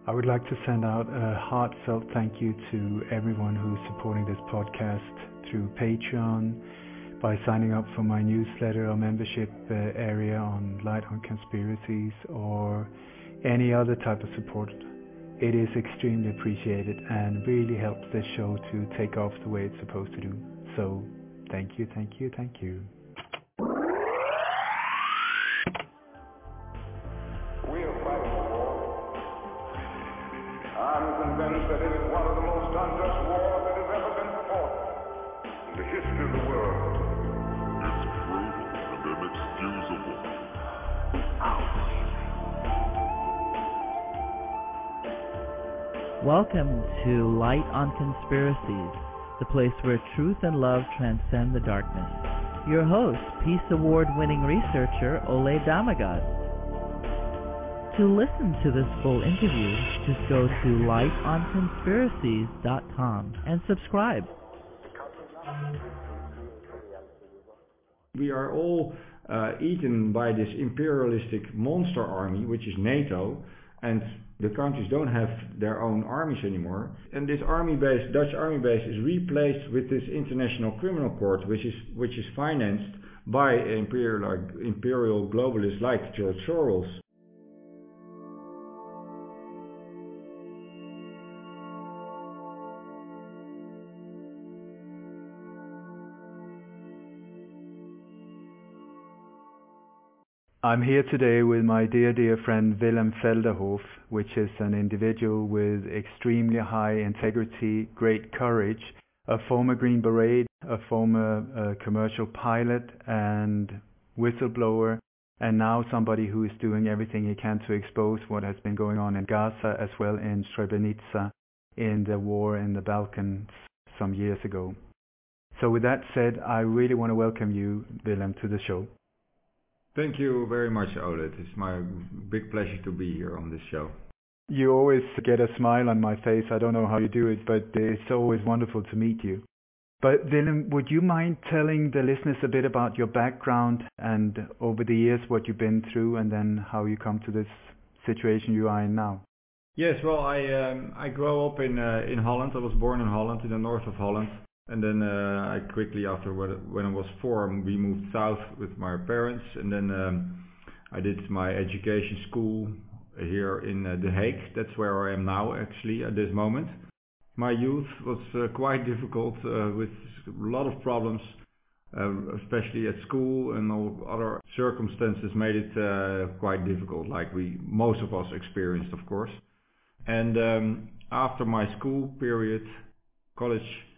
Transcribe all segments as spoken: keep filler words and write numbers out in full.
I would like to send out a heartfelt thank you to everyone who's supporting this podcast through Patreon, by signing up for my newsletter or membership uh, area on Light on Conspiracies, or any other type of support. It is extremely appreciated and really helps this show to take off the way it's supposed to do. So, thank you, thank you, thank you. We are fighting a war. I'm convinced that it is one of the most unjust wars that has ever been fought in the history of the world. It's brutal and inexcusable. Ouch. Welcome to Light on Conspiracies, the place where truth and love transcend the darkness. Your host, Peace Award-winning researcher Ole Damagad. To listen to this full interview, just go to light on conspiracies dot com and subscribe. We are all uh, eaten by this imperialistic monster army, which is NATO, and the countries don't have their own armies anymore. And this army base, Dutch army base, is replaced with this international criminal court, which is which is financed by imperial imperial globalists like George Soros. I'm here today with my dear, dear friend Willem Velderhof, which is an individual with extremely high integrity, great courage, a former Green Beret, a former uh, commercial pilot and whistleblower, and now somebody who is doing everything he can to expose what has been going on in Gaza as well in Srebrenica in the war in the Balkans some years ago. So with that said, I really want to welcome you, Willem, to the show. Thank you very much, Ole. It's my big pleasure to be here on this show. You always get a smile on my face. I don't know how you do it, but it's always wonderful to meet you. But Willem, would you mind telling the listeners a bit about your background and over the years what you've been through, and then how you come to this situation you are in now? Yes, well, I um, I grew up in uh, in Holland. I was born in Holland, in the north of Holland. And then uh, I quickly, after when I was four, we moved south with my parents. And then um, I did my education school here in uh, The Hague. That's where I am now, actually, at this moment. My youth was uh, quite difficult uh, with a lot of problems, uh, especially at school, and all other circumstances made it uh, quite difficult, like we most of us experienced, of course. And um, after my school period, college,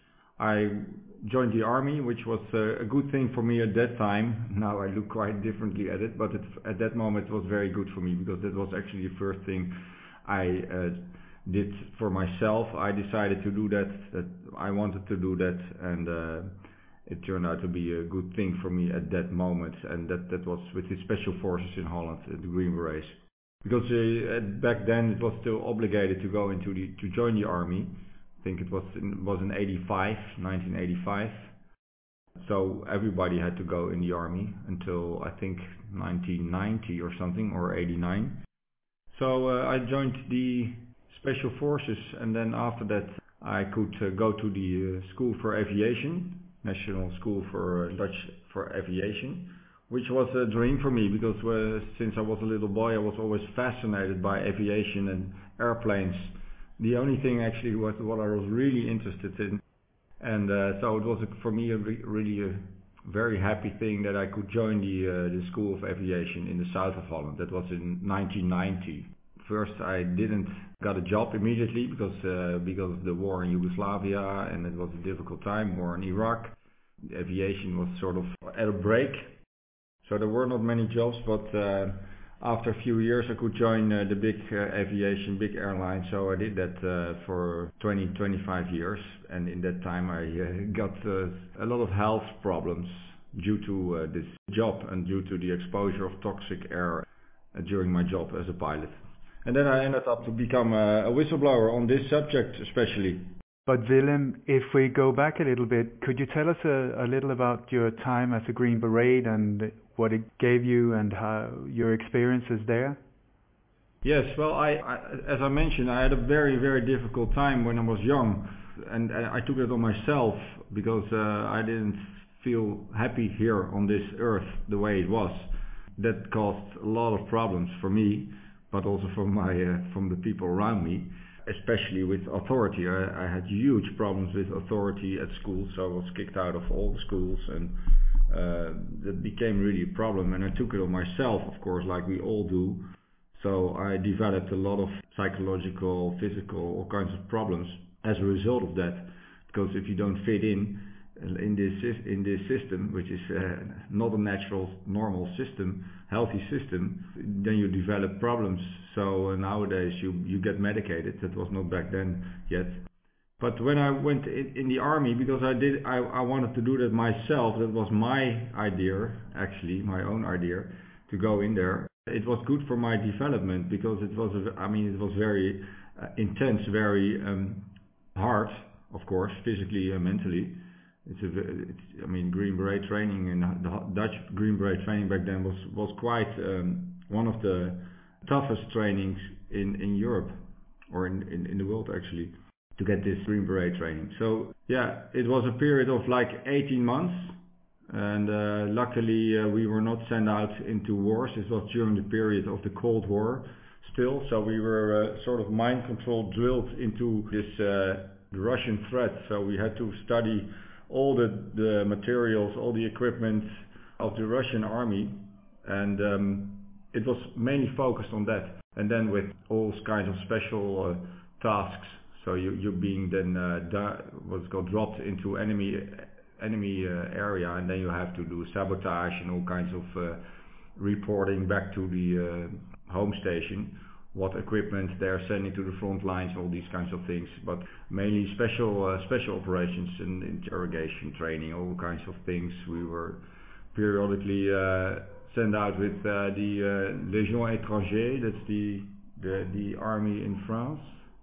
I joined the army, which was uh, a good thing for me at that time. Now I look quite differently at it, but it, at that moment it was very good for me, because that was actually the first thing I uh, did for myself. I decided to do that, that I wanted to do that, and uh, it turned out to be a good thing for me at that moment, and that, that was with the Special Forces in Holland, the Green Berets. Because uh, back then it was still obligated to go into the, to join the army. I think it was in, was in eighty-five, nineteen eighty-five. So everybody had to go in the army until I think nineteen ninety or something, or eighty-nine. So uh, I joined the Special Forces, and then after that I could uh, go to the uh, School for Aviation, National School for uh, Dutch for Aviation, which was a dream for me, because uh, since I was a little boy I was always fascinated by aviation and airplanes. The only thing actually was what I was really interested in, and uh, so it was a, for me a re really a very happy thing that I could join the uh, the School of Aviation in the south of Holland. That was in nineteen ninety. First I didn't got a job immediately because uh, because of the war in Yugoslavia, and it was a difficult time, war in Iraq. The aviation was sort of at a break, so there were not many jobs, but uh, after a few years I could join uh, the big uh, aviation, big airline, so I did that uh, for twenty, twenty-five years, and in that time I uh, got uh, a lot of health problems due to uh, this job and due to the exposure of toxic air uh, during my job as a pilot. And then I ended up to become a, a whistleblower on this subject especially. But Willem, if we go back a little bit, could you tell us a, a little about your time as a Green Beret and what it gave you and how your experiences there? Yes, well, I, I, as I mentioned, I had a very, very difficult time when I was young, and, and I took it on myself because uh, I didn't feel happy here on this earth the way it was. That caused a lot of problems for me, but also for my, uh, from the people around me, especially with authority. I, I had huge problems with authority at school, so I was kicked out of all the schools, and uh, that became really a problem, and I took it on myself, of course, like we all do. So I developed a lot of psychological, physical, all kinds of problems as a result of that. Because if you don't fit in in this in this system, which is uh, not a natural, normal system, healthy system, then you develop problems. So uh, nowadays you you get medicated. That was not back then yet. But when I went in, in the army, because I did, I, I wanted to do that myself. That was my idea, actually, my own idea, to go in there. It was good for my development because it was, a, I mean, it was very uh, intense, very um, hard, of course, physically and mentally. It's a, it's, I mean, Green Beret training and the Dutch Green Beret training back then was was quite um, one of the toughest trainings in in Europe or in, in in the world actually, to get this Green Beret training. So yeah, it was a period of like eighteen months. And uh, luckily uh, we were not sent out into wars. This was during the period of the Cold War still, so we were uh, sort of mind control drilled into this uh, Russian threat. So we had to study all the, the materials, all the equipment of the Russian army, and um, it was mainly focused on that. And then with all kinds of special uh, tasks, so you, you're being then uh, da- what's called dropped into enemy enemy uh, area, and then you have to do sabotage and all kinds of uh, reporting back to the uh, home station, what equipment they're sending to the front lines, all these kinds of things. But mainly special uh, special operations and interrogation training, all kinds of things. We were periodically uh, sent out with uh, the uh, Légion Étranger, that's the, the the army in France.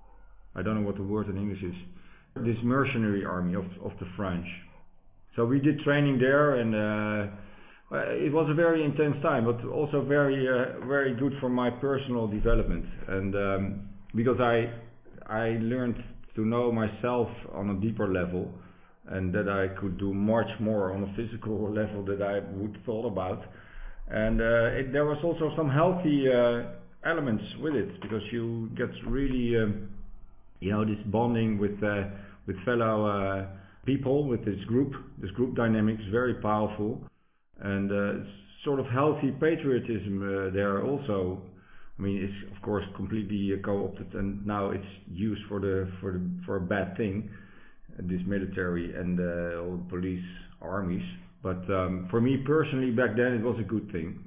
I don't know what the word in English is. This mercenary army of of the French. So we did training there, and uh, it was a very intense time, but also very, uh, very good for my personal development. And um, because I, I learned to know myself on a deeper level, and that I could do much more on a physical level that I would thought about. And uh, it, there was also some healthy uh, elements with it, because you get really, um, you know, this bonding with uh, with fellow. Uh, people with this group, this group dynamics, very powerful, and uh, sort of healthy patriotism uh, there also. I mean, it's of course completely uh, co-opted, and now it's used for the for the for a bad thing, uh, this military and uh, all the police armies. But um, for me personally, back then it was a good thing.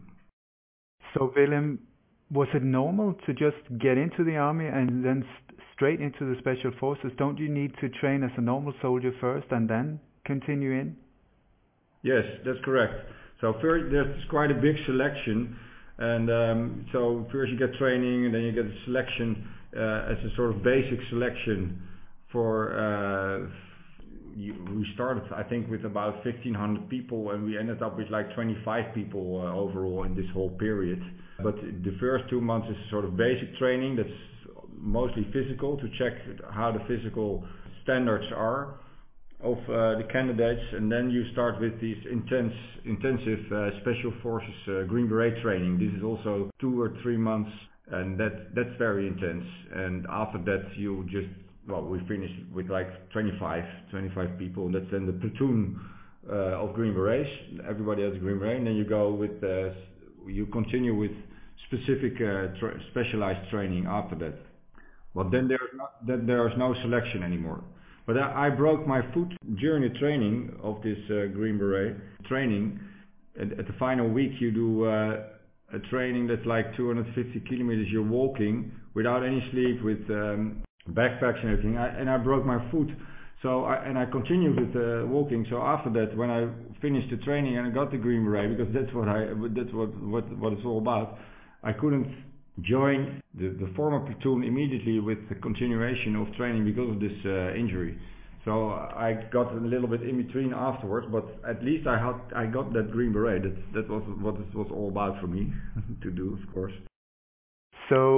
So Willem, was it normal to just get into the army and then st- straight into the special forces? Don't you need to train as a normal soldier first and then continue in? Yes, that's correct. So first, there's quite a big selection, and um, so first you get training, and then you get a selection uh, as a sort of basic selection for. Uh, you, we started, I think, with about fifteen hundred people, and we ended up with like twenty-five people uh, overall in this whole period. But the first two months is sort of basic training that's mostly physical, to check how the physical standards are of uh, the candidates, and then you start with these intense, intensive uh, special forces uh, Green Beret training. This is also two or three months, and that that's very intense. And after that, you just well, we finished with like twenty-five, twenty-five people, and that's then the platoon uh, of Green Berets. Everybody has a Green Beret, and then you go with, uh, you continue with specific uh, tra- specialized training after that. But then there's not, then there's no selection anymore. But I, I broke my foot during the training of this uh, Green Beret training. At, at the final week, you do uh, a training that's like two hundred fifty kilometers. You're walking without any sleep, with um, backpacks and everything. I, and I broke my foot. So I, and I continued with uh, walking. So after that, when I finished the training and I got the Green Beret, because that's what I that's what what what it's all about, I couldn't join the, the former platoon immediately with the continuation of training because of this uh, injury. So I got a little bit in between afterwards, but at least I had I got that Green Beret. That that was what it was all about for me to do, of course. So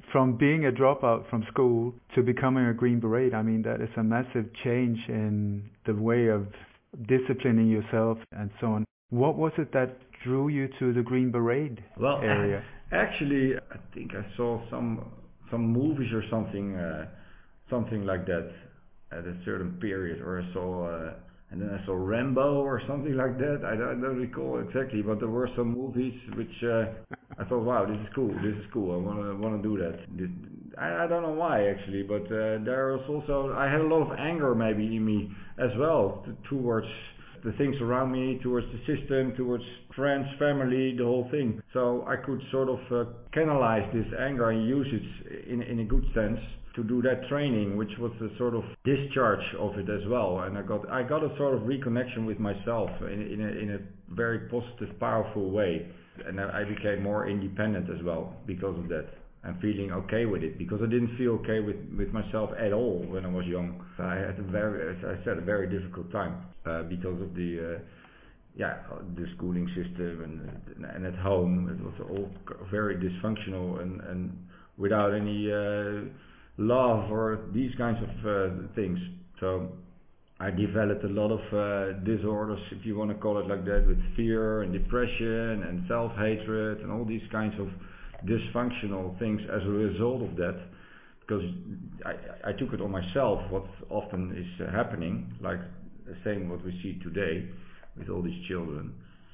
from being a dropout from school to becoming a Green Beret, I mean, that is a massive change in the way of disciplining yourself and so on. What was it that drew you to the Green Beret well, area? Actually, I think I saw some some movies or something, uh, something like that at a certain period, or I saw, uh, and then I saw Rambo or something like that. I don't, I don't recall exactly, but there were some movies which uh, I thought, wow, this is cool. This is cool. I want to want to do that. This, I, I don't know why actually, but uh, there was also I had a lot of anger maybe in me as well t- towards the things around me, towards the system, towards friends, family, the whole thing. So I could sort of uh, canalize this anger and use it in in a good sense to do that training, which was a sort of discharge of it as well. And I got I got a sort of reconnection with myself in in a, in a very positive, powerful way. And I became more independent as well because of that. And feeling okay with it, because I didn't feel okay with, with myself at all when I was young. I had a very, as I said, a very difficult time uh, because of the, uh, yeah, the schooling system and and at home it was all very dysfunctional and, and without any uh, love or these kinds of uh, things. So I developed a lot of uh, disorders, if you want to call it like that, with fear and depression and self-hatred and all these kinds of dysfunctional things as a result of that, because I, I took it on myself, what often is uh, happening, like the same what we see today with all these children.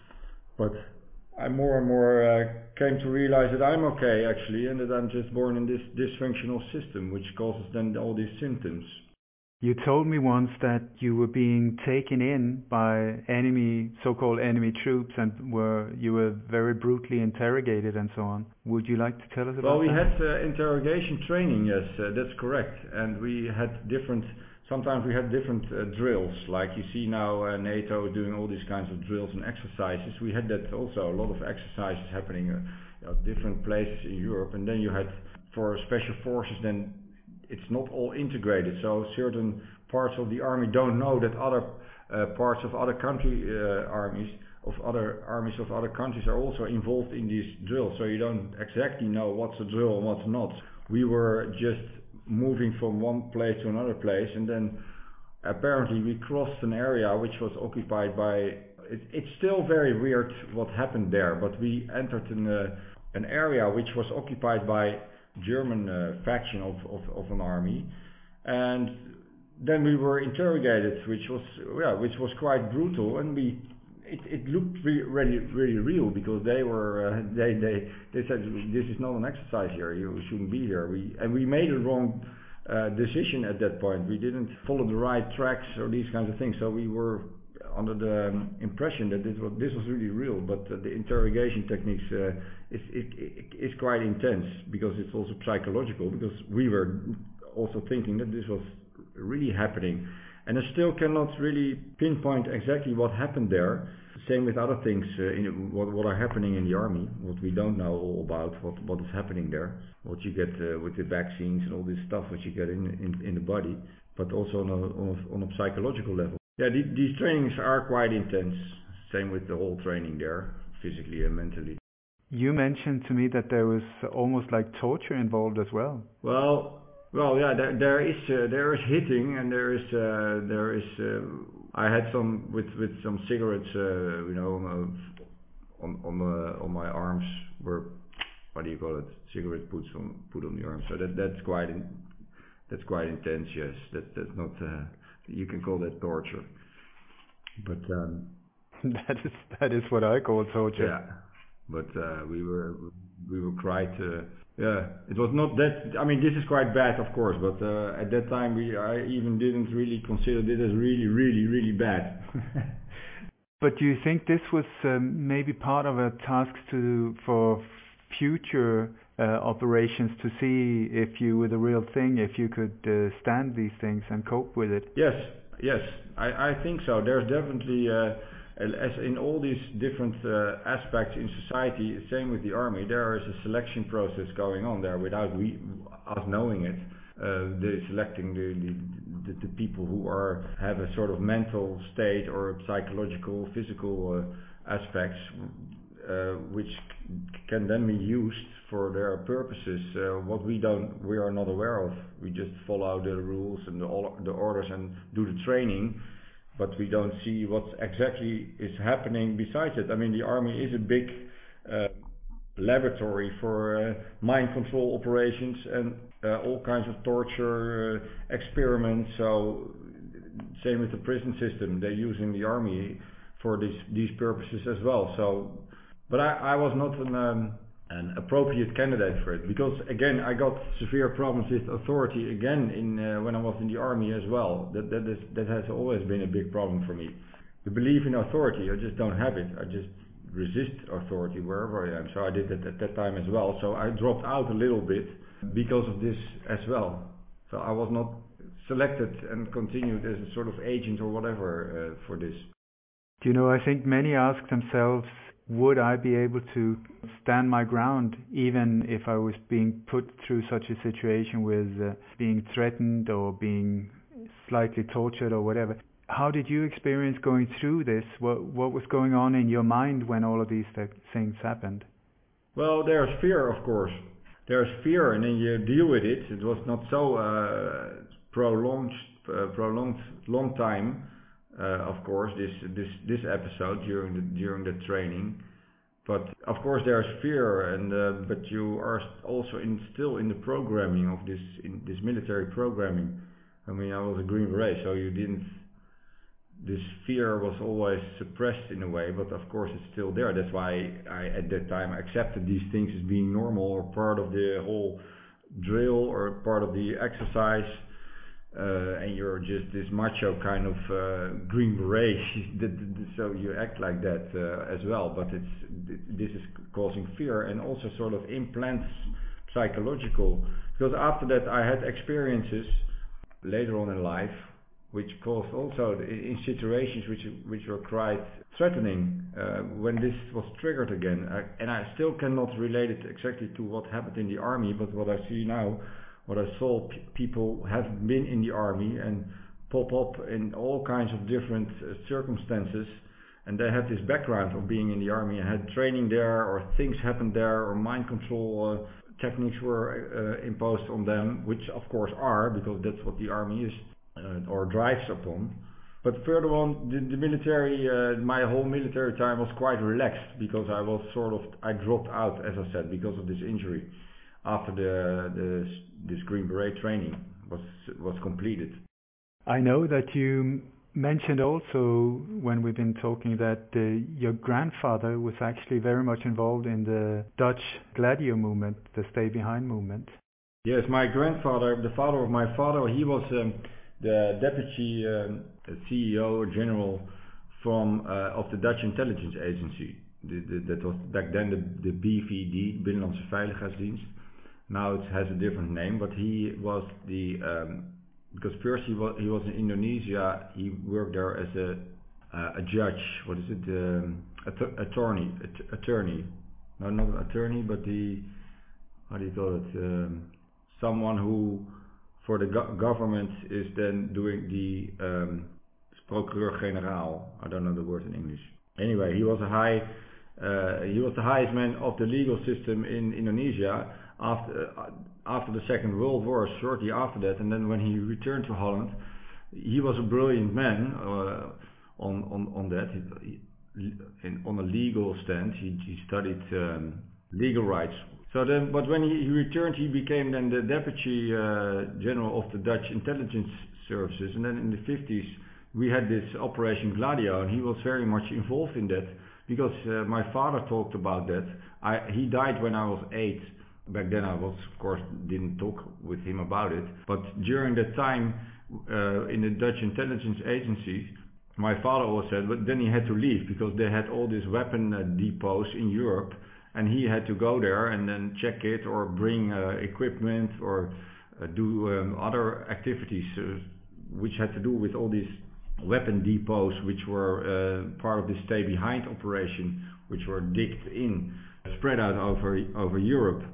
But I more and more uh, came to realize that I'm okay actually, and that I'm just born in this dysfunctional system which causes then all these symptoms. You told me once that you were being taken in by enemy, so-called enemy troops, and were you were very brutally interrogated and so on. Would you like to tell us about that? Well, we had uh, interrogation training, yes, uh, that's correct. And we had different, sometimes we had different uh, drills, like you see now uh, NATO doing all these kinds of drills and exercises. We had that also, a lot of exercises happening uh, at different places in Europe. And then you had, for special forces, then it's not all integrated, so certain parts of the army don't know that other uh, parts of other country uh, armies of other armies of other countries are also involved in these drills, so you don't exactly know what's a drill and what's not. We were just moving from one place to another place, and then apparently we crossed an area which was occupied by, it, it's still very weird what happened there, but we entered an, uh, an area which was occupied by German uh, faction of, of, of an army, and then we were interrogated, which was yeah, which was quite brutal, and we it, it looked re- really really real, because they were uh, they they they said this is not an exercise here, you shouldn't be here. We and we made a wrong uh, decision at that point. We didn't follow the right tracks or these kinds of things, so we were under the um, impression that this was this was really real, but uh, the interrogation techniques uh, is it, it, is quite intense, because it's also psychological, because we were also thinking that this was really happening, and I still cannot really pinpoint exactly what happened there. Same with other things uh, in what, what are happening in the army, what we don't know all about, what what is happening there, what you get uh, with the vaccines and all this stuff what you get in in, in the body, but also on a, on a, on a psychological level. Yeah, the, these trainings are quite intense. Same with the whole training there, physically and mentally. You mentioned to me that there was almost like torture involved as well. Well, well, yeah, there, there is uh, there is hitting, and there is uh, there is. Uh, I had some with with some cigarettes, uh, you know, on on uh, on my arms were, what do you call it? Cigarette puts on put on the arms. So that that's quite in, that's quite intense. Yes, that that's not. Uh, You can call that torture, but um, that is that is what I call torture. Yeah, but uh, we were we were quite. Uh, yeah, it was not that. I mean, this is quite bad, of course, but uh, at that time we I even didn't really consider this as really, really, really bad. But do you think this was um, maybe part of a task to for future uh, operations, to see if you were the real thing, if you could uh, stand these things and cope with it? Yes, yes, I, I think so. There's definitely, uh, as in all these different uh, aspects in society, same with the army, there is a selection process going on there without we, us knowing it. Uh, they're selecting the, the, the, the people who are have a sort of mental state or psychological, physical uh, aspects uh, which can then be used for their purposes. Uh, what we don't, we are not aware of. We just follow the rules and the, all, the orders and do the training, but we don't see what exactly is happening besides it. I mean, the army is a big uh, laboratory for uh, mind control operations and uh, all kinds of torture uh, experiments. So same with the prison system. They're using the army for these these purposes as well. So, but I, I was not an um, an appropriate candidate for it, because again I got severe problems with authority again in uh, when I was in the army as well. That that is that has always been a big problem for me. The belief in authority, I just don't have it. I just resist authority wherever I am. So I did it at that time as well. So I dropped out a little bit because of this as well. So I was not selected and continued as a sort of agent or whatever uh, for this. Do you know, I think many ask themselves, would I be able to stand my ground even if I was being put through such a situation with uh, being threatened or being slightly tortured or whatever? How did you experience going through this? What, what was going on in your mind when all of these th- things happened? Well, there's fear, of course. There's fear, and then you deal with it. It was not so uh, prolonged, uh, prolonged, long time. Uh, of course, this this this episode during the during the training, but of course there's fear, and uh, but you are also in still in the programming of this in this military programming. I mean, I was a Green Beret, so you didn't. This fear was always suppressed in a way, but of course it's still there. That's why I at that time accepted these things as being normal or part of the whole drill or part of the exercise. Uh, and you're just this macho kind of uh, Green Beret, so you act like that uh, as well. But it's this is causing fear and also sort of implants psychological. Because after that, I had experiences later on in life, which caused also in situations which which were quite threatening. Uh, when this was triggered again, I, and I still cannot relate it exactly to what happened in the army, but what I see now. What I saw, p- people have been in the army and pop up in all kinds of different uh, circumstances, and they had this background of being in the army and had training there, or things happened there, or mind control uh, techniques were uh, imposed on them, which of course are, because that's what the army is uh, or drives upon. But further on, the, the military, uh, my whole military time was quite relaxed, because I was sort of, I dropped out, as I said, because of this injury. After the, the this Green Beret training was was completed. I know that you mentioned also when we've been talking that uh, your grandfather was actually very much involved in the Dutch Gladio movement, the Stay Behind movement. Yes, my grandfather, the father of my father, he was um, the deputy um, C E O or general from uh, of the Dutch intelligence agency. The, the, that was back then the, the B V D, Binnenlandse Veiligheidsdienst. Now it has a different name, but he was the um, because first he was he was in Indonesia. He worked there as a uh, a judge. What is it? Um, att- attorney, att- attorney. No, not an attorney, but the how do you call it? Um, someone who for the go- government is then doing the um, procureur-generaal. I don't know the word in English. Anyway, he was a high. Uh, he was the highest man of the legal system in Indonesia. After uh, after the Second World War, shortly after that, and then when he returned to Holland, he was a brilliant man uh, on on on that. He, in, on a legal stand, he, he studied um, legal rights. So then, but when he, he returned, he became then the deputy uh, general of the Dutch intelligence services. And then in the fifties, we had this Operation Gladio, and he was very much involved in that because uh, my father talked about that. I, he died when I was eight. Back then I was, of course, didn't talk with him about it. But during that time uh, in the Dutch intelligence agency, my father always said, but then he had to leave because they had all these weapon uh, depots in Europe, and he had to go there and then check it or bring uh, equipment or uh, do um, other activities uh, which had to do with all these weapon depots which were uh, part of the Stay Behind operation, which were digged in, spread out over over Europe.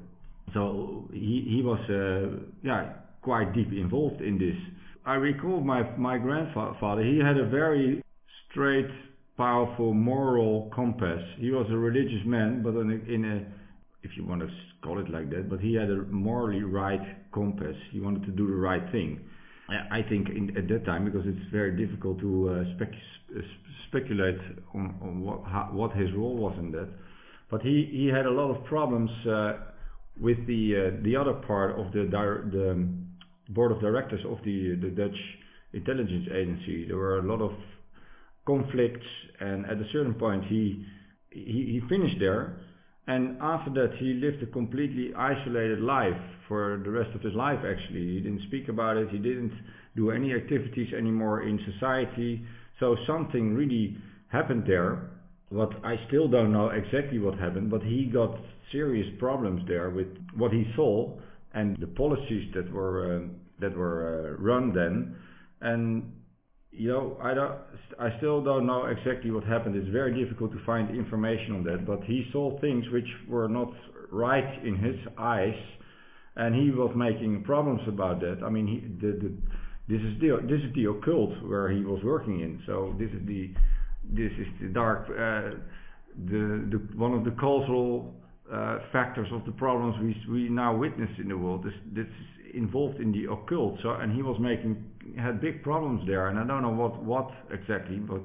So he, he was uh, yeah quite deep involved in this. I recall my, my grandfather, he had a very straight powerful moral compass. He was a religious man, but in a, in a, if you want to call it like that, but he had a morally right compass. He wanted to do the right thing. I think in, at that time, because it's very difficult to uh, spec, uh, speculate on, on what, how, what his role was in that, but he, he had a lot of problems uh, with the uh, the other part of the, the board of directors of the the Dutch intelligence agency. There were a lot of conflicts, and at a certain point he he, he finished there, and after that he lived a completely isolated life for the rest of his life. Actually, he didn't speak about it, he didn't do any activities anymore in society. So something really happened there, what I still don't know exactly what happened, but he got serious problems there with what he saw and the policies that were uh, that were uh, run then. And you know, I don't, I still don't know exactly what happened. It's very difficult to find information on that, but he saw things which were not right in his eyes, and he was making problems about that. I mean, he, the, the, this is the this is the occult where he was working in. So this is the this is the dark uh, the, the one of the causal uh, factors of the problems we we now witness in the world. This this is involved in the occult. So and he was making had big problems there, and I don't know what what exactly, but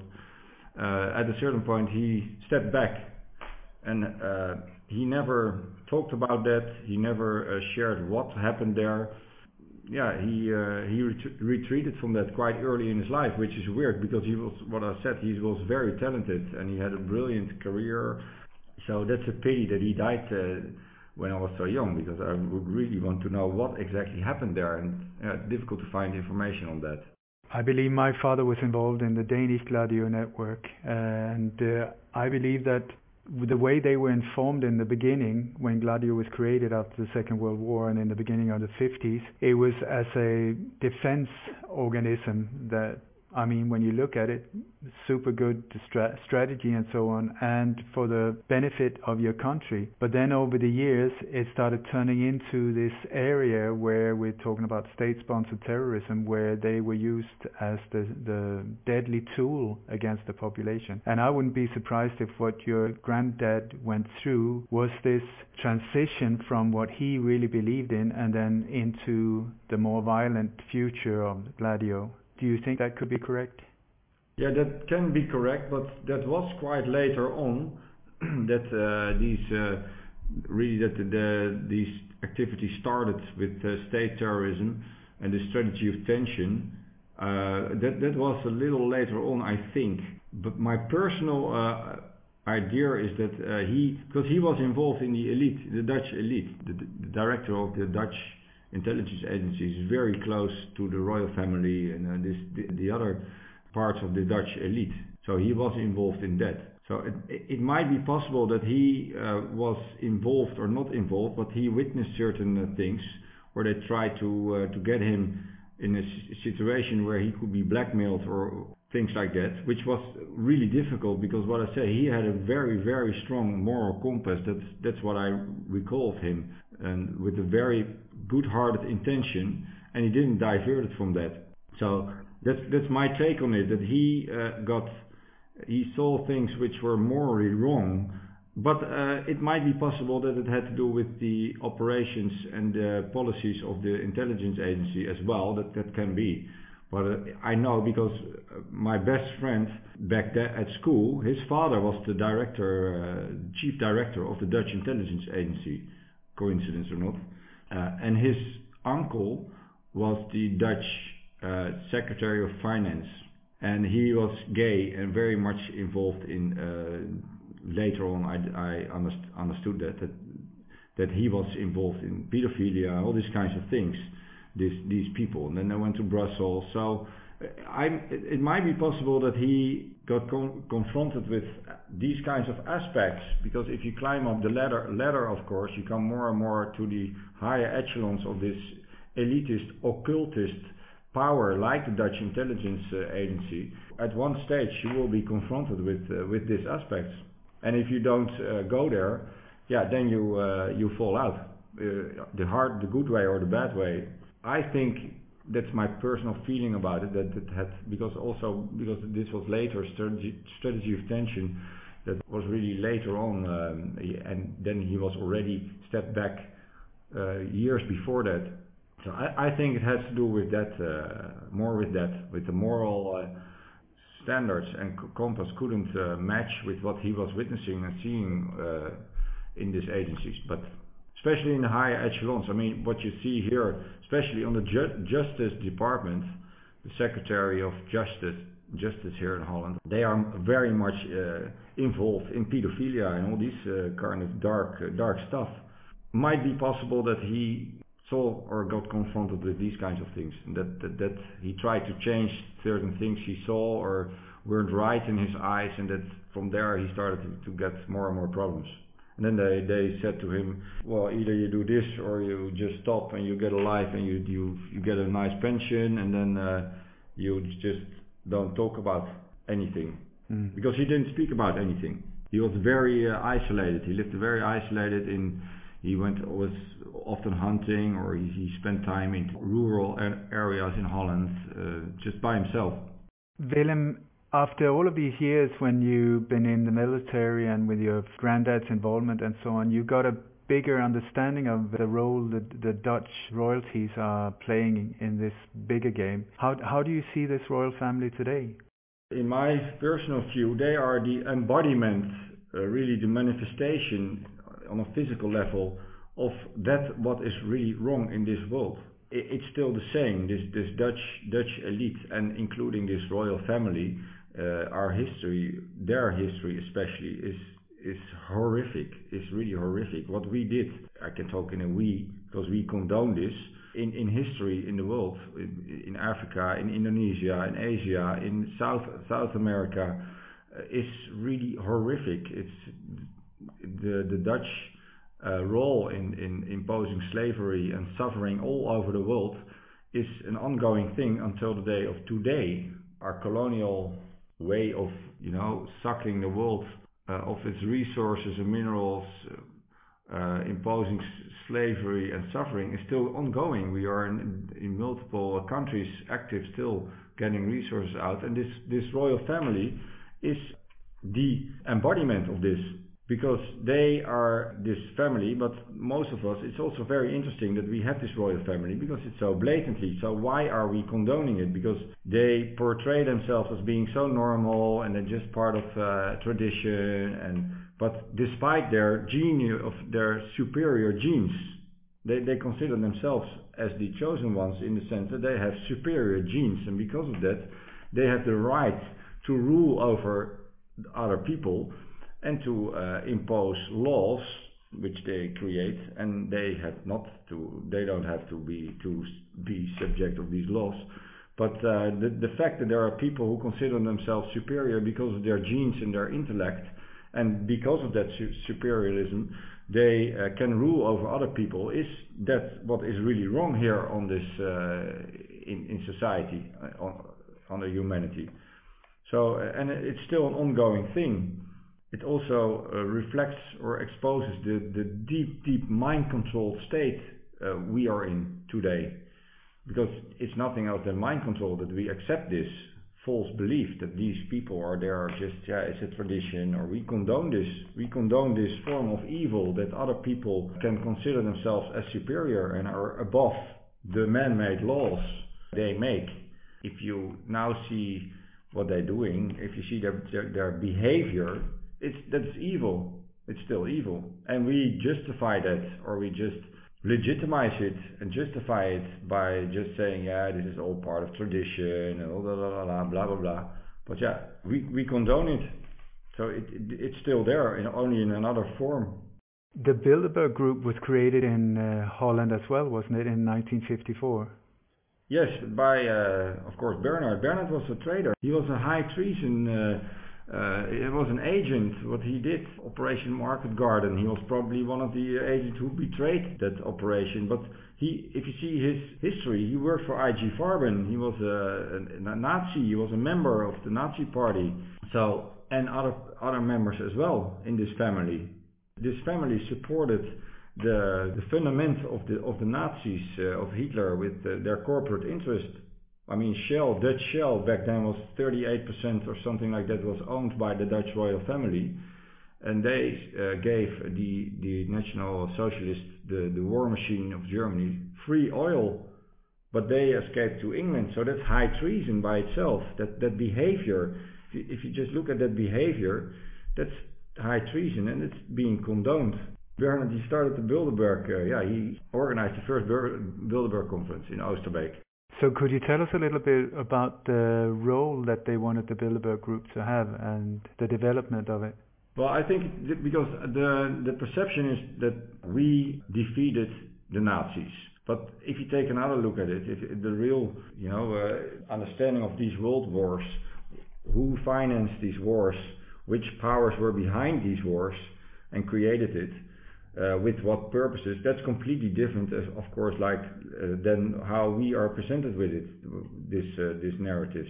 uh, at a certain point he stepped back, and uh, he never talked about that. He never uh, shared what happened there. Yeah, he uh, he ret- retreated from that quite early in his life, which is weird because he was, what I said, he was very talented and he had a brilliant career. So that's a pity that he died uh, when I was so young, because I would really want to know what exactly happened there, and uh, it's difficult to find information on that. I believe my father was involved in the Danish Gladio network, and uh, I believe that the way they were informed in the beginning, when Gladio was created after the Second World War and in the beginning of the fifties, it was as a defense organism that, I mean, when you look at it, super good stra- strategy and so on, and for the benefit of your country. But then over the years, it started turning into this area where we're talking about state-sponsored terrorism, where they were used as the, the deadly tool against the population. And I wouldn't be surprised if what your granddad went through was this transition from what he really believed in and then into the more violent future of Gladio. Do you think that could be correct? Yeah, that can be correct, but that was quite later on that uh, these uh, really that the, the, these activities started with uh, state terrorism and the strategy of tension. Uh, that that was a little later on, I think. But my personal uh, idea is that uh, he, because he was involved in the elite, the Dutch elite, the, the director of the Dutch intelligence agency is very close to the royal family and uh, this the, the other parts of the Dutch elite. So he was involved in that. So it, it might be possible that he uh, was involved or not involved, but he witnessed certain uh, things where they tried to uh, to get him in a s- situation where he could be blackmailed or things like that, which was really difficult because what I say, he had a very, very strong moral compass. That's, that's what I recall of him, and with a very good-hearted intention, and he didn't divert it from that. So that's that's my take on it, that he uh, got, he saw things which were morally wrong, but uh, it might be possible that it had to do with the operations and the policies of the intelligence agency as well. That that can be. But uh, I know because uh, my best friend back there at school, his father was the director, uh, chief director of the Dutch intelligence agency, coincidence or not, uh, and his uncle was the Dutch uh, Secretary of Finance, and he was gay and very much involved in. Uh, later on, I, I underst- understood that, that that he was involved in pedophilia, all these kinds of things. This, these people, and then they went to Brussels. So I, it, it might be possible that he got con- confronted with these kinds of aspects, because if you climb up the ladder, ladder, of course, you come more and more to the higher echelons of this elitist, occultist power, like the Dutch intelligence uh, agency. At one stage, you will be confronted with uh, with these aspects, and if you don't uh, go there, yeah, then you uh, you fall out, uh, the hard, the good way or the bad way. I think That's my personal feeling about it. That it had because also because this was later strategy strategy of tension. That was really later on, um, and then he was already stepped back uh, years before that. So I, I think it has to do with that, uh, more with that, with the moral uh, standards and compass couldn't uh, match with what he was witnessing and seeing uh, in these agencies. But especially in the higher echelons, I mean, what you see here, especially on the ju- Justice Department, the Secretary of Justice, Justice here in Holland, they are very much uh, involved in pedophilia and all this uh, kind of dark, uh, dark stuff. Might be possible that he saw or got confronted with these kinds of things, and that, that that he tried to change certain things he saw or weren't right in his eyes, and that from there he started to, to get more and more problems. And then they, they said to him, well, either you do this or you just stop and you get a life and you you, you get a nice pension, and then uh, you just don't talk about anything. Mm. Because he didn't speak about anything. He was very uh, isolated. He lived very isolated in, he went, was often hunting, or he, he spent time in rural areas in Holland uh, just by himself. Willem, after all of these years when you've been in the military and with your granddad's involvement and so on, you got a bigger understanding of the role that the Dutch royalties are playing in this bigger game. How how do you see this royal family today? In my personal view, they are the embodiment, uh, really the manifestation on a physical level of that what is really wrong in this world. It, it's still the same, this, this Dutch Dutch elite, and including this royal family, uh, our history, their history especially, is is horrific, is really horrific. What we did, I can talk in a we, because we condone this, in, in history in the world, in, in Africa, in Indonesia, in Asia, in South South America, uh, is really horrific. It's the, the Dutch uh, role in, in imposing slavery and suffering all over the world is an ongoing thing until the day of today. Our colonial way of, you know, sucking the world Uh, of its resources and minerals, uh, uh, imposing s- slavery and suffering is still ongoing. We are in, in multiple countries active, still getting resources out, and this, this royal family is the embodiment of this, because they are this family. But most of us, it's also very interesting that we have this royal family because it's so blatantly. So why are we condoning it? Because they portray themselves as being so normal and they're just part of uh, tradition. And but despite their gene of their superior genes, they they consider themselves as the chosen ones in the sense that they have superior genes, and because of that, they have the right to rule over other people and to uh, impose laws which they create, and they have not to, they don't have to be to be subject of these laws. But uh, the the fact that there are people who consider themselves superior because of their genes and their intellect, and because of that su- superiority, they uh, can rule over other people, is that what is really wrong here on this uh, in in society, uh, on on the humanity. So uh, and it's still an ongoing thing. It also uh, reflects or exposes the, the deep, deep mind-controlled state uh, we are in today. Because it's nothing else than mind control that we accept this false belief that these people are there just, yeah, it's a tradition, or we condone this. We condone this form of evil that other people can consider themselves as superior and are above the man-made laws they make. If you now see what they're doing, if you see their, their, their behavior, It's that's evil. It's still evil, and we justify that, or we just legitimize it and justify it by just saying, yeah, this is all part of tradition and blah blah blah blah blah blah blah. But yeah, we we condone it, so it, it it's still there, in, only in another form. The Bilderberg Group was created in uh, Holland as well, wasn't it, in nineteen fifty-four? Yes, by uh, of course Bernard. Bernard was a traitor. He was a high treason. Uh, Uh, it was an agent, what he did, Operation Market Garden. He was probably one of the agents who betrayed that operation. But he, if you see his history, he worked for I G Farben. He was a, a, a Nazi. He was a member of the Nazi Party. So, and other other members as well in this family. This family supported the the fundament of the of the Nazis, uh, of Hitler, with uh, their corporate interest. I mean, Shell, Dutch Shell back then was thirty-eight percent or something like that was owned by the Dutch royal family, and they uh, gave the the National Socialists, the the war machine of Germany, free oil, but they escaped to England. So that's high treason by itself. That that behavior, if you, if you just look at that behavior, that's high treason, and it's being condoned. Bernhard, he started the Bilderberg, uh, yeah, he organized the first Bilderberg conference in Oosterbeek. So could you tell us a little bit about the role that they wanted the Bilderberg Group to have and the development of it? Well, I think th- because the the perception is that we defeated the Nazis. But if you take another look at it, if the real, you know, uh, understanding of these world wars, who financed these wars, which powers were behind these wars and created it, uh, with what purposes, that's completely different, as, of course, like uh, than how we are presented with it, this uh, this narratives.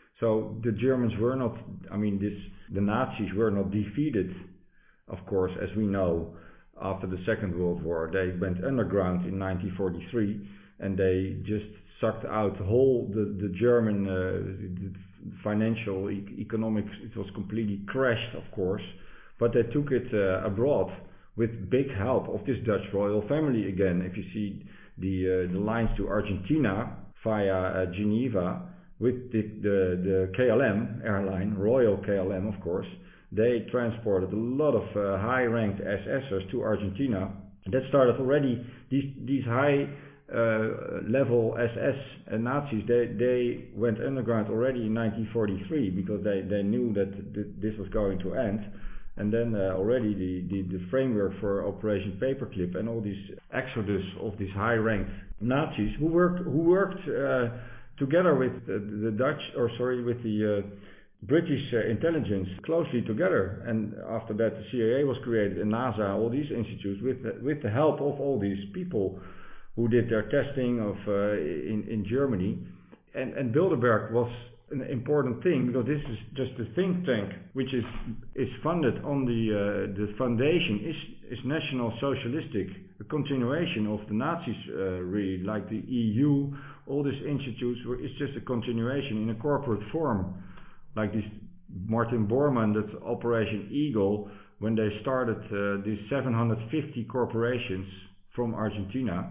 So the Germans were not, I mean, this the Nazis were not defeated, of course, as we know, after the Second World War. They went underground in nineteen forty-three, and they just sucked out the whole the the German uh, the financial e- economics. It was completely crashed, of course, but they took it uh, abroad with big help of this Dutch royal family again. If you see the uh, the lines to Argentina via uh, Geneva with the, the the K L M airline, Royal K L M, of course, they transported a lot of uh, high-ranked S Sers to Argentina. That started already. These these high uh, level S S uh, Nazis, they they went underground already in nineteen forty-three because they they knew that th- this was going to end. And then uh, already the, the, the framework for Operation Paperclip and all these exodus of these high-ranked Nazis who worked who worked uh, together with uh, the Dutch, or sorry, with the uh, British uh, intelligence closely together. And after that, the C I A was created, and NASA, all these institutes, with the, with the help of all these people who did their testing of uh, in in Germany. And and Bilderberg was an important thing, because this is just a think tank which is is funded on the uh, the foundation is is National Socialistic, a continuation of the Nazis, uh, really, like the E U, all these institutes were it's just a continuation in a corporate form, like this Martin Bormann, that's Operation Eagle, when they started uh, these seven hundred fifty corporations from Argentina,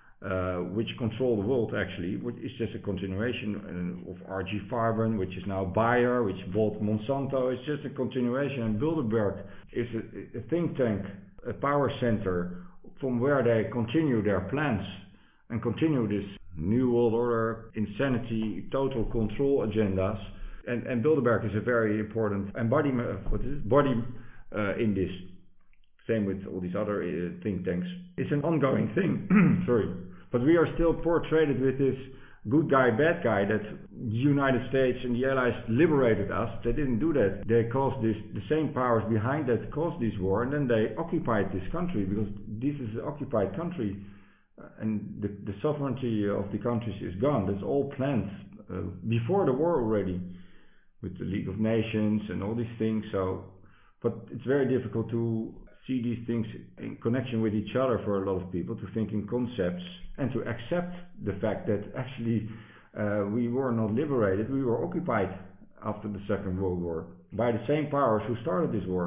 Uh, which control the world actually, which is just a continuation uh, of R G Farben, which is now Bayer, which bought Monsanto. It's just a continuation, and Bilderberg is a, a think tank, a power center from where they continue their plans and continue this new world order, insanity, total control agendas. And, and Bilderberg is a very important embodiment, what is it, body uh, in this. Same with all these other uh, think tanks. It's an ongoing thing. Sorry. But we are still portrayed with this good guy, bad guy, that the United States and the Allies liberated us. They didn't do that. They caused this, the same powers behind that caused this war, and then they occupied this country, because this is an occupied country, uh, and the, the sovereignty of the countries is gone. That's all planned uh, before the war already, with the League of Nations and all these things. So, but it's very difficult to see these things in connection with each other for a lot of people, to think in concepts and to accept the fact that actually uh, we were not liberated, we were occupied after the Second World War by the same powers who started this war.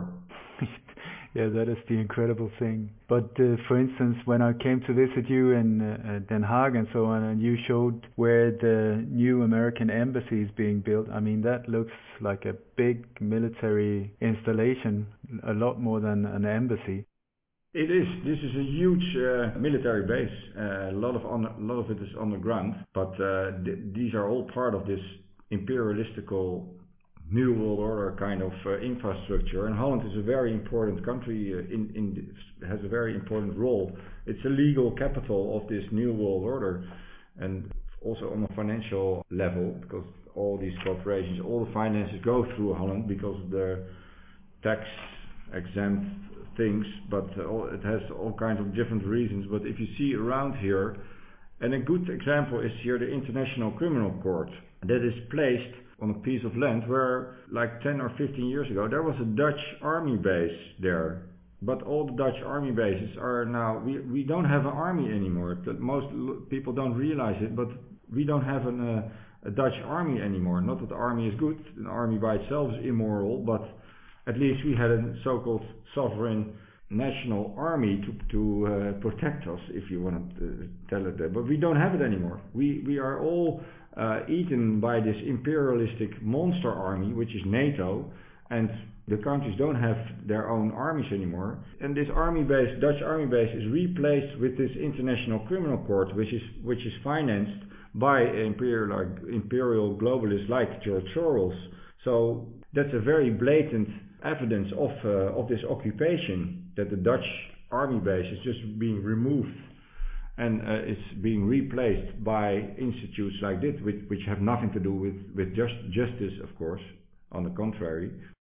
Yeah, that is the incredible thing. But uh, for instance, when I came to visit you in uh, Den Haag and so on, and you showed where the new American embassy is being built, I mean, that looks like a big military installation, a lot more than an embassy. It is. This is a huge uh, military base. Uh, a lot of on, a lot of it is underground, but uh, th- these are all part of this imperialistical New World Order kind of uh, infrastructure. And Holland is a very important country, uh, in, in has a very important role. It's a legal capital of this New World Order, and also on a financial level, because all these corporations, all the finances go through Holland because of their tax exempt things, but uh, all, it has all kinds of different reasons. But if you see around here, and a good example is here the International Criminal Court, that is placed on a piece of land where, like ten or fifteen years ago, there was a Dutch army base there. But all the Dutch army bases are now, we, we don't have an army anymore. Most people don't realize it, but we don't have an, uh, a Dutch army anymore. Not that the army is good, an army by itself is immoral, but at least we had a so-called sovereign national army to, to uh, protect us, if you want to uh, tell it that. But we don't have it anymore. We, we are all uh, eaten by this imperialistic monster army, which is NATO, and the countries don't have their own armies anymore. And this army base, Dutch army base, is replaced with this international criminal court, which is which is financed by imperial imperial globalists like George Soros. So that's a very blatant evidence of uh, of this occupation, that the Dutch army base is just being removed and uh, it's being replaced by institutes like this, which which have nothing to do with with just justice, of course. On the contrary.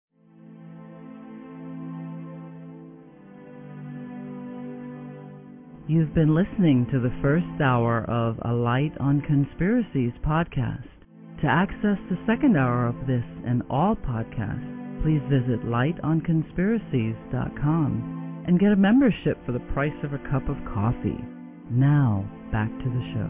You've been listening to the first hour of A Light on Conspiracies podcast. To access the second hour of this and all podcasts, please visit light on conspiracies dot com and get a membership for the price of a cup of coffee. Now, back to the show.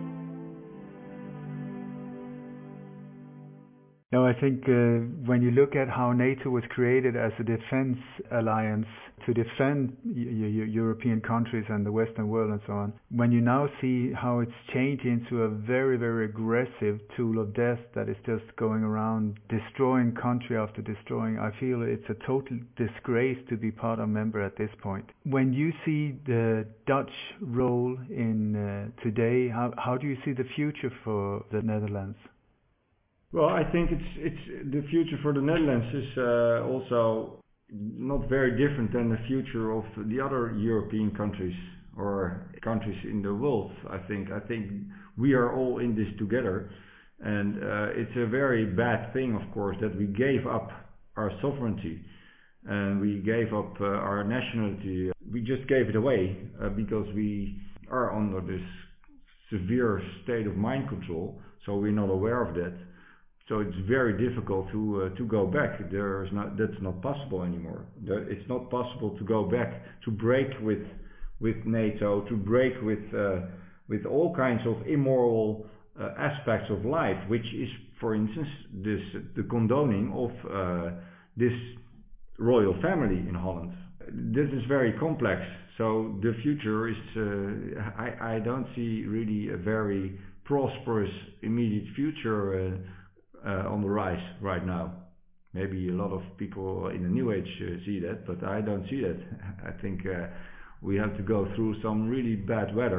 No, I think uh, when you look at how NATO was created as a defense alliance to defend y- y- European countries and the Western world and so on, when you now see how it's changed into a very, very aggressive tool of death that is just going around destroying country after destroying, I feel it's a total disgrace to be part of a member at this point. When you see the Dutch role in uh, today, how, how do you see the future for the Netherlands? Well, I think it's it's the future for the Netherlands is uh, also not very different than the future of the other European countries or countries in the world. I think I think we are all in this together, and uh, it's a very bad thing, of course, that we gave up our sovereignty and we gave up uh, our nationality. We just gave it away uh, because we are under this severe state of mind control, so we're not aware of that. So it's very difficult to uh, to go back. There's not that's not possible anymore. There, it's not possible to go back to break with with NATO, to break with uh, with all kinds of immoral uh, aspects of life, which is, for instance, this the condoning of uh, this royal family in Holland. This is very complex. So the future is uh, I I don't see really a very prosperous immediate future. Uh, Uh, on the rise right now. Maybe a lot of people in the New Age uh, see that, but I don't see that. I think uh, we have to go through some really bad weather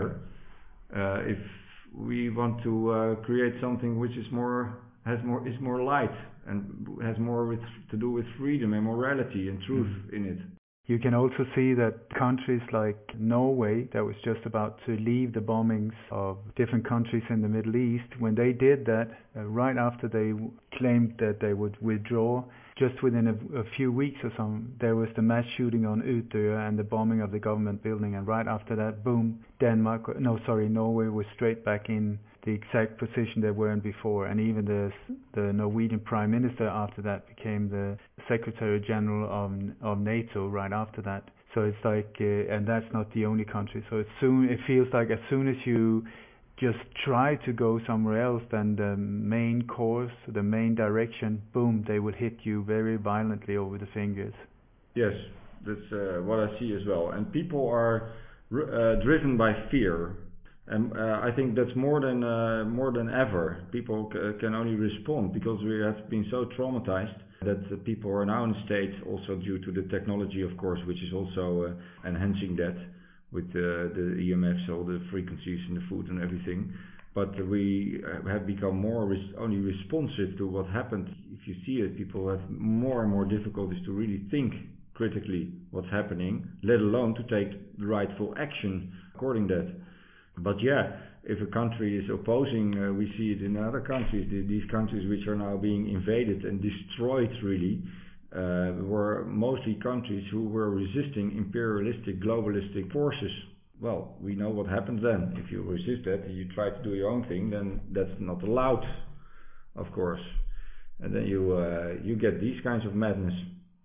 uh, if we want to uh, create something which is more has more is more light and has more with, to do with freedom and morality and truth mm. in it. You can also see that countries like Norway, that was just about to leave the bombings of different countries in the Middle East, when they did that, uh, right after they w- claimed that they would withdraw, just within a, a few weeks or something, there was the mass shooting on Utøya and the bombing of the government building, and right after that, boom, Denmark, no sorry, Norway was straight back in the exact position they were in before, and even the the Norwegian Prime Minister after that became the Secretary General of of NATO right after that. So it's like, uh, and that's not the only country. So it's soon it feels like as soon as you just try to go somewhere else than the main course, the main direction, boom, they will hit you very violently over the fingers. Yes, that's uh, what I see as well. And people are uh, driven by fear. And uh, I think that's more than uh, more than ever. People c- can only respond because we have been so traumatized that uh, people are now in a state, also due to the technology, of course, which is also uh, enhancing that with uh, the E M Fs, all the frequencies in the food and everything. But we have become more res- only responsive to what happened. If you see it, people have more and more difficulties to really think critically what's happening, let alone to take the rightful action according to that. But yeah, if a country is opposing, uh, we see it in other countries, the, these countries which are now being invaded and destroyed really, uh, were mostly countries who were resisting imperialistic, globalistic forces. Well, we know what happens then. If you resist that and you try to do your own thing, then that's not allowed, of course. And then you uh, you get these kinds of madness.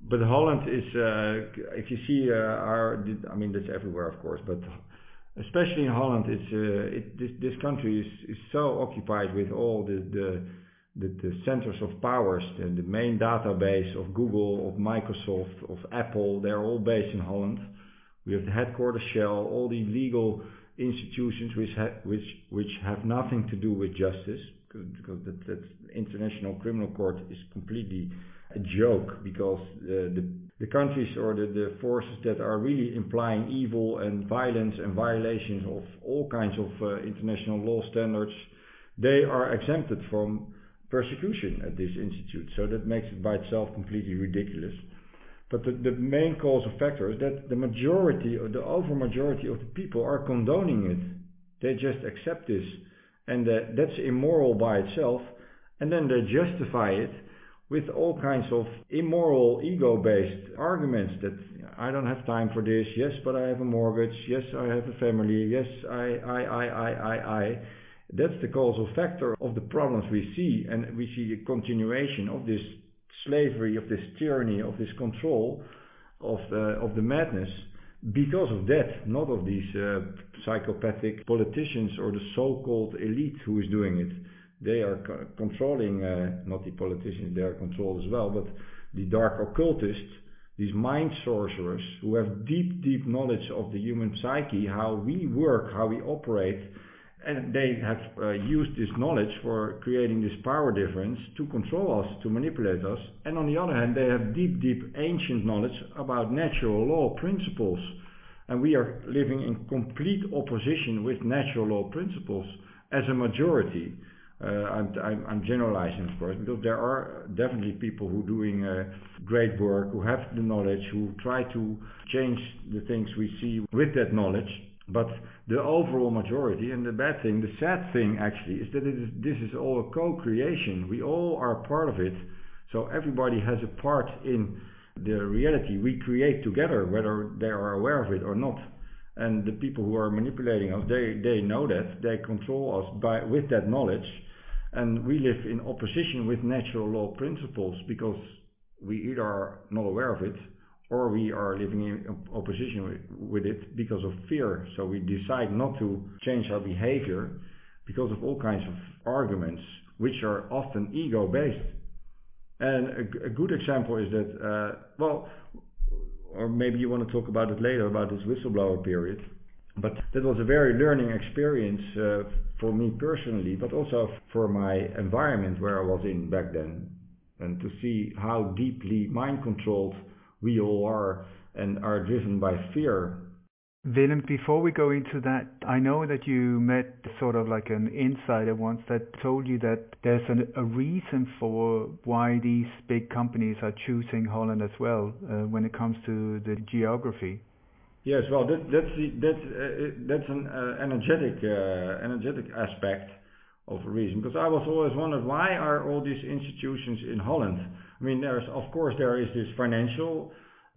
But Holland is, uh, if you see uh, our, I mean that's everywhere of course, but especially in Holland, it's uh, it, this this country is, is so occupied with all the the, the, the centers of powers, and the main database of Google, of Microsoft, of Apple. They're all based in Holland. We have the headquarters shell, all the legal institutions which ha- which which have nothing to do with justice, because, because that, that international criminal court is completely a joke, because uh, the the countries or the, the forces that are really implying evil and violence and violations of all kinds of uh, international law standards, they are exempted from persecution at this institute. So that makes it by itself completely ridiculous. But the, the main causal factor is that the majority, or the over majority of the people are condoning it. They just accept this, and uh, that's immoral by itself, and then they justify it with all kinds of immoral, ego-based arguments that I don't have time for this, yes, but I have a mortgage, yes, I have a family, yes, I, I, I, I, I, I. That's the causal factor of the problems we see, and we see a continuation of this slavery, of this tyranny, of this control, of the, of the madness, because of that, not of these uh, psychopathic politicians or the so-called elite who is doing it. They are co- controlling, uh, not the politicians, they are controlled as well, but the dark occultists, these mind sorcerers who have deep, deep knowledge of the human psyche, how we work, how we operate, and they have uh, used this knowledge for creating this power difference to control us, to manipulate us. And on the other hand, they have deep, deep ancient knowledge about natural law principles. And we are living in complete opposition with natural law principles as a majority. Uh, I'm, I'm, I'm generalizing, of course, because there are definitely people who are doing uh, great work, who have the knowledge, who try to change the things we see with that knowledge. But the overall majority, and the bad thing, the sad thing actually, is that it is, this is all a co-creation. We all are part of it. So everybody has a part in the reality we create together, whether they are aware of it or not. And the people who are manipulating us, they, they know that. They control us by with that knowledge. And we live in opposition with natural law principles because we either are not aware of it, or we are living in opposition with it because of fear. So we decide not to change our behavior because of all kinds of arguments, which are often ego-based. And a, a good example is that, uh, well, or maybe you want to talk about it later, about this whistleblower period. But that was a very learning experience uh, for me personally, but also for my environment where I was in back then. And to see how deeply mind-controlled we all are and are driven by fear. Willem, before we go into that, I know that you met sort of like an insider once that told you that there's an, a reason for why these big companies are choosing Holland as well uh, when it comes to the geography. Yes, well, that, that's the, that's uh, that's an uh, energetic uh, energetic aspect of a reason, because I was always wondered, why are all these institutions in Holland? I mean, there's of course there is this financial.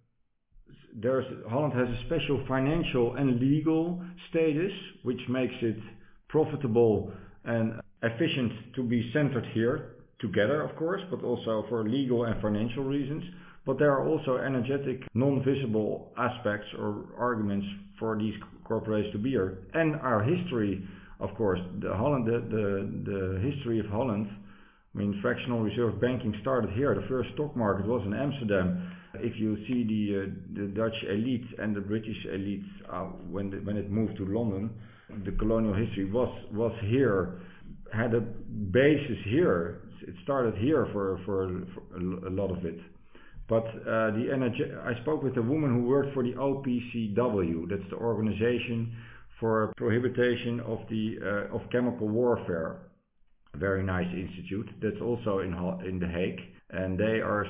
There's Holland has a special financial and legal status, which makes it profitable and efficient to be centered here together, of course, but also for legal and financial reasons. But there are also energetic, non-visible aspects or arguments for these corporations to be here. And our history, of course, the Holland, the, the, the history of Holland, I mean, fractional reserve banking started here. The first stock market was in Amsterdam. If you see the, uh, the Dutch elite and the British elite, uh, when, the, when it moved to London, the colonial history was, was here, had a basis here. It started here for, for, for a lot of it. But uh, the energy, I spoke with a woman who worked for the O P C W. That's the Organization for Prohibition of the uh, of Chemical Warfare. A very nice institute. That's also in in The Hague, and they are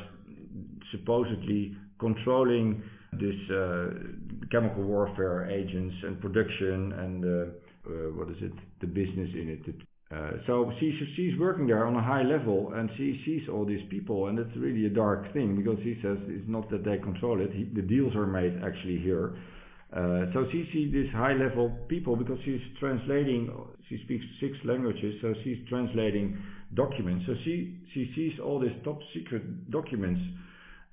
supposedly controlling this uh, chemical warfare agents and production and uh, uh, what is it? The business in it. Uh, so she, she's working there on a high level, and she sees all these people, and it's really a dark thing, because she says it's not that they control it, he, the deals are made actually here. Uh, so she sees these high level people, because she's translating, she speaks six languages, so she's translating documents. So she, she sees all these top secret documents,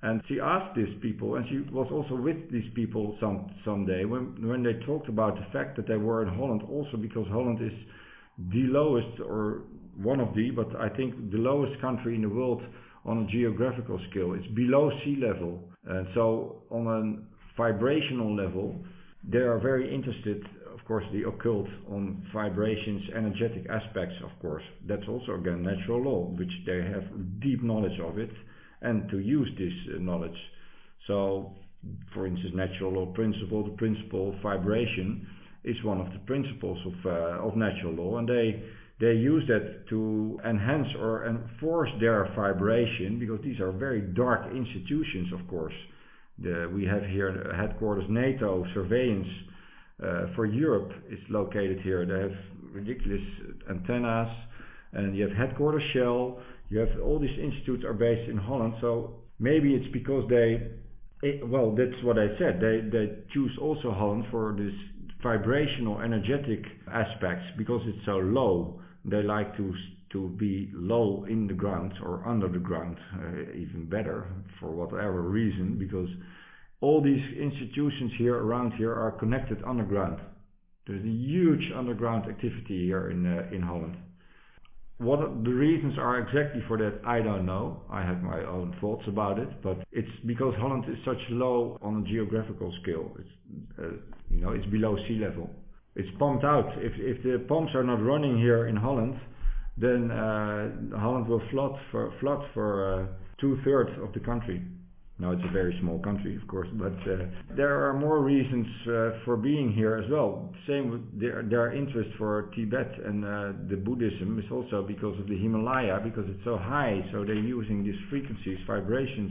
And she asked these people, and she was also with these people some someday when when they talked about the fact that they were in Holland, also because Holland is the lowest, or one of the, but I think the lowest country in the world on a geographical scale. It's below sea level, and so on a vibrational level, they are very interested, of course, the occult, on vibrations, energetic aspects, of course. That's also, again, natural law, which they have deep knowledge of it, and to use this uh, knowledge. So, for instance, natural law principle, the principle of vibration is one of the principles of uh, of natural law, and they they use that to enhance or enforce their vibration, because these are very dark institutions, of course. The, we have here headquarters NATO surveillance uh, for Europe is located here. They have ridiculous antennas, and you have headquarters Shell. You have all these institutes are based in Holland, so maybe it's because they, it, well, that's what I said. They they choose also Holland for this vibrational, energetic aspects, because it's so low. They like to to be low in the ground or under the ground, uh, even better, for whatever reason, because all these institutions here around here are connected underground. There's a huge underground activity here in uh, in Holland. What the reasons are exactly for that, I don't know. I have my own thoughts about it, but it's because Holland is such low on a geographical scale. It's uh, you know it's below sea level. It's pumped out. If if the pumps are not running here in Holland, then uh, Holland will flood for flood for uh, two thirds of the country. Now it's a very small country, of course, but uh, there are more reasons uh, for being here as well. Same with their their interest for Tibet and uh, the Buddhism is also because of the Himalaya, because it's so high. So they're using these frequencies, vibrations,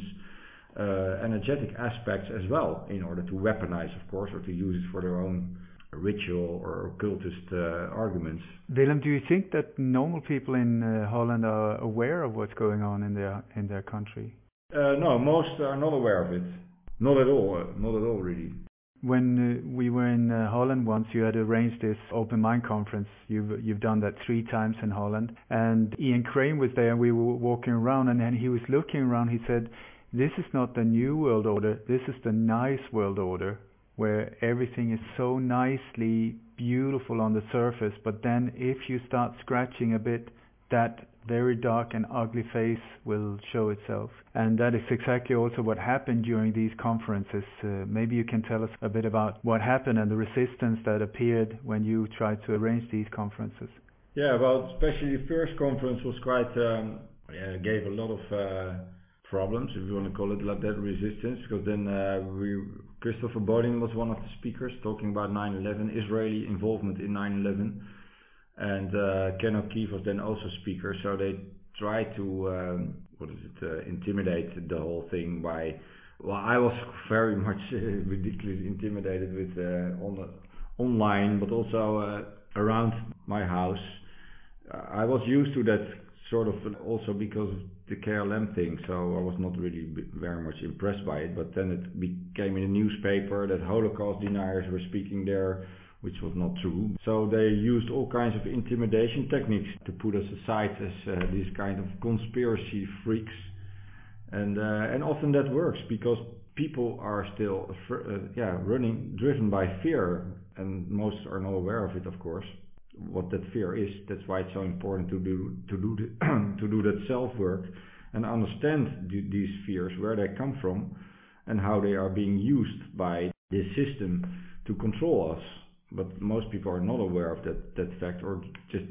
uh, energetic aspects as well, in order to weaponize, of course, or to use it for their own ritual or occultist uh, arguments. Willem, do you think that normal people in uh, Holland are aware of what's going on in their in their country? Uh, no, most are not aware of it. Not at all. Uh, not at all, really. When uh, we were in uh, Holland once, you had arranged this open mind conference. You've you've done that three times in Holland, and Ian Crane was there. And we were walking around, and then he was looking around. He said, "This is not the new world order. This is the nice world order, where everything is so nicely beautiful on the surface, but then if you start scratching a bit, that very dark and ugly face will show itself." And that is exactly also what happened during these conferences. Uh, maybe you can tell us a bit about what happened and the resistance that appeared when you tried to arrange these conferences. Yeah, well, especially the first conference was quite, um, yeah, gave a lot of uh, problems, if you want to call it like that, resistance, because then uh, we, Christopher Bodin was one of the speakers talking about nine eleven, Israeli involvement in nine eleven. And uh, Ken O'Keefe was then also speaker, so they tried to um, what is it uh, intimidate the whole thing by. Well, I was very much uh, ridiculously intimidated with uh, on the, online, but also uh, around my house. Uh, I was used to that sort of, also because of the K L M thing, so I was not really very much impressed by it. But then it became in the newspaper that Holocaust deniers were speaking there, which was not true. So they used all kinds of intimidation techniques to put us aside as uh, these kind of conspiracy freaks. And uh, and often that works, because people are still uh, yeah running, driven by fear, and most are not aware of it, of course, what that fear is. That's why it's so important to do to do the to do that self work and understand th- these fears, where they come from, and how they are being used by this system to control us. But most people are not aware of that, that fact, or just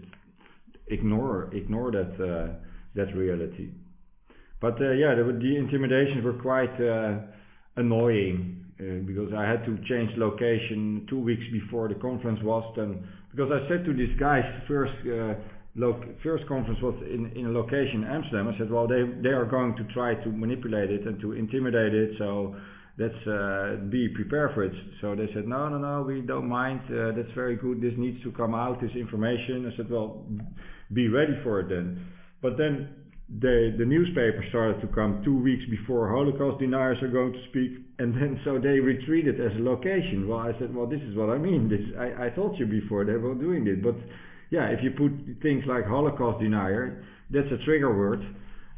ignore ignore that uh, that reality. But uh, yeah, the, the intimidations were quite uh, annoying, uh, because I had to change location two weeks before the conference was. Then, because I said to these guys, first uh, lo- first conference was in, in a location in Amsterdam. I said, well, they they are going to try to manipulate it and to intimidate it, so let's uh, be prepared for it. So they said, no, no, no, we don't mind. Uh, that's very good. This needs to come out, this information. I said, well, be ready for it then. But then they, the newspaper started to come two weeks before Holocaust deniers are going to speak. And then so they retreated as a location. Well, I said, well, this is what I mean. This I, I told you before they were doing this. But yeah, if you put things like Holocaust denier, that's a trigger word.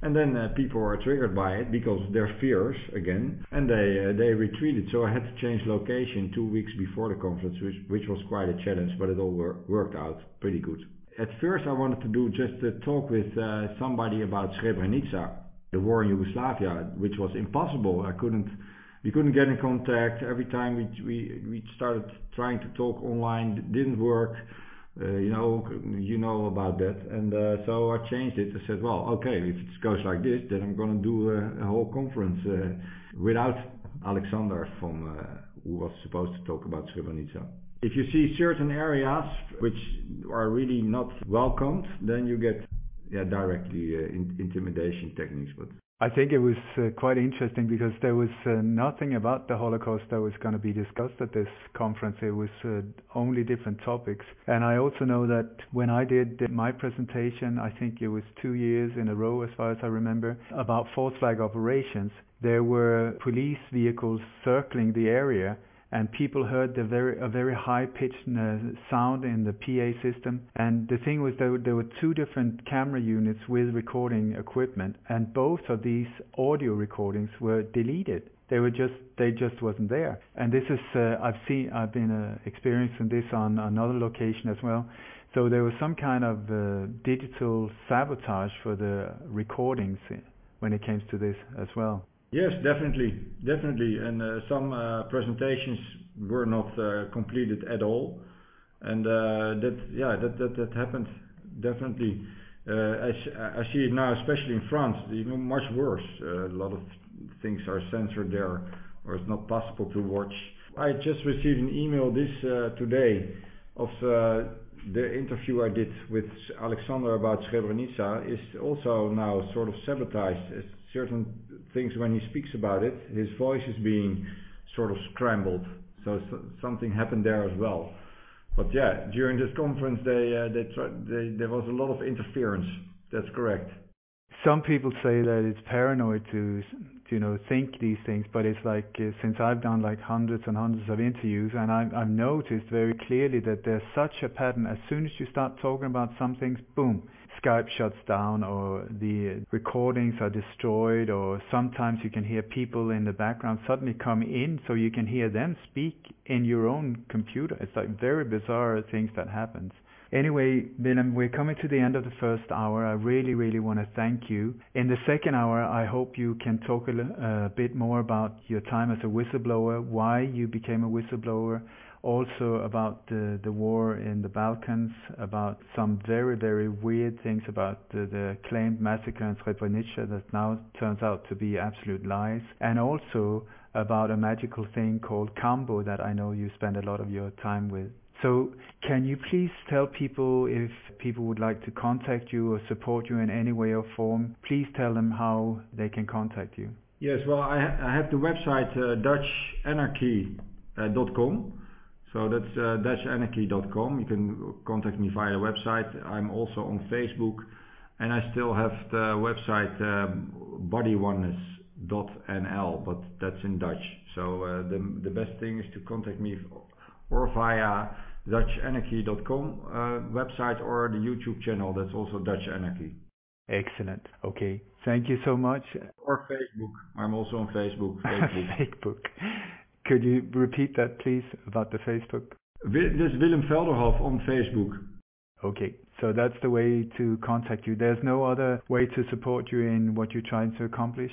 And then uh, people were triggered by it because of their fears again, and they uh, they retreated. So I had to change location two weeks before the conference, which, which was quite a challenge, but it all wor- worked out pretty good. At first I wanted to do just a talk with uh, somebody about Srebrenica, the war in Yugoslavia, which was impossible. I couldn't, we couldn't get in contact. Every time we we, we started trying to talk online, it didn't work. Uh, you know, you know about that, and uh, so I changed it. I said, well, okay, if it goes like this, then I'm going to do a, a whole conference uh, without Alexander from uh, who was supposed to talk about Srebrenica. If you see certain areas which are really not welcomed, then you get yeah directly uh, in, intimidation techniques. But I think it was uh, quite interesting because there was uh, nothing about the Holocaust that was going to be discussed at this conference. It was uh, only different topics. And I also know that when I did my presentation, I think it was two years in a row as far as I remember, about false flag operations, there were police vehicles circling the area, and people heard the very a very high-pitched uh, sound in the P A system. And the thing was that there were two different camera units with recording equipment, and both of these audio recordings were deleted. They were just they just wasn't there. And this is uh, I've seen I've been uh, experiencing this on another location as well. So there was some kind of uh, digital sabotage for the recordings when it comes to this as well. Yes, definitely, definitely, and uh, some uh, presentations were not uh, completed at all, and uh, that yeah that that, that happened definitely. Uh, I, I see it now, especially in France, even much worse. Uh, a lot of things are censored there, or it's not possible to watch. I just received an email this uh, today of uh, the interview I did with Alexander about Srebrenica is also now sort of sabotaged. It's certain things when he speaks about it, his voice is being sort of scrambled. So, so something happened there as well. But yeah, during this conference, they, uh, they, try, they there was a lot of interference. That's correct. Some people say that it's paranoid to, to you know, think these things, but it's like uh, since I've done like hundreds and hundreds of interviews, and I, I've noticed very clearly that there's such a pattern. As soon as you start talking about some things, boom, Skype shuts down, or the recordings are destroyed, or sometimes you can hear people in the background suddenly come in, so you can hear them speak in your own computer. It's like very bizarre things that happens. Anyway, Willem, we're coming to the end of the first hour. I really, really want to thank you. In the second hour, I hope you can talk a, a bit more about your time as a whistleblower, why you became a whistleblower, also about the, the war in the Balkans, about some very, very weird things about the, the claimed massacre in Srebrenica that now turns out to be absolute lies, and also about a magical thing called Kambo that I know you spend a lot of your time with. So can you please tell people, if people would like to contact you or support you in any way or form, please tell them how they can contact you. Yes, well, I, ha- I have the website uh, Dutch Anarchy dot com. So that's uh, Dutch Anarchy dot com. You can contact me via the website. I'm also on Facebook, and I still have the website um, body oneness dot n l, but that's in Dutch. So uh, the the best thing is to contact me or via Dutch Anarchy dot com uh, website or the YouTube channel. That's also Dutch Anarchy. Excellent. Okay. Thank you so much. Or Facebook. I'm also on Facebook. Facebook. Facebook. Could you repeat that, please, about the Facebook? This is Willem Velderhof on Facebook. Okay, so that's the way to contact you. There's no other way to support you in what you're trying to accomplish?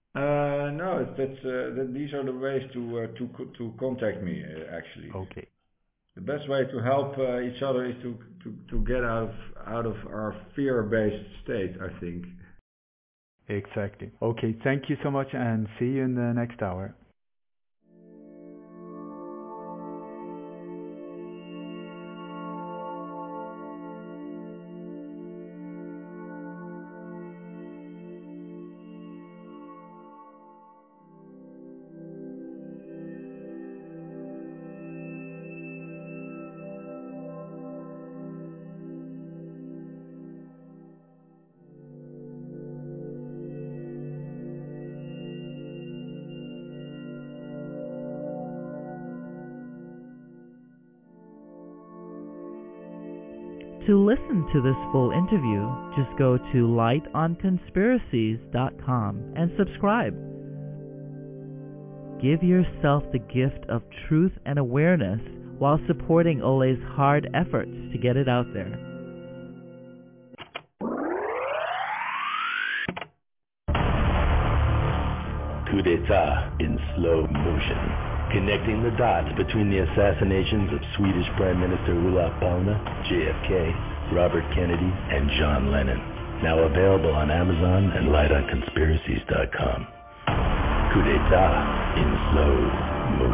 Uh, no, that's uh, that, these are the ways to uh, to to contact me. Uh, actually. Okay. The best way to help uh, each other is to, to, to get out of out of our fear-based state, I think. Exactly. Okay, thank you so much, and see you in the next hour. To listen to this full interview, just go to light on conspiracies dot com and subscribe. Give yourself the gift of truth and awareness while supporting Ole's hard efforts to get it out there. Coup d'etat in slow motion, connecting the dots between the assassinations of Swedish Prime Minister Olof Palme, J F K, Robert Kennedy, and John Lennon. Now available on Amazon and light on conspiracies dot com. Coup d'etat in slow motion.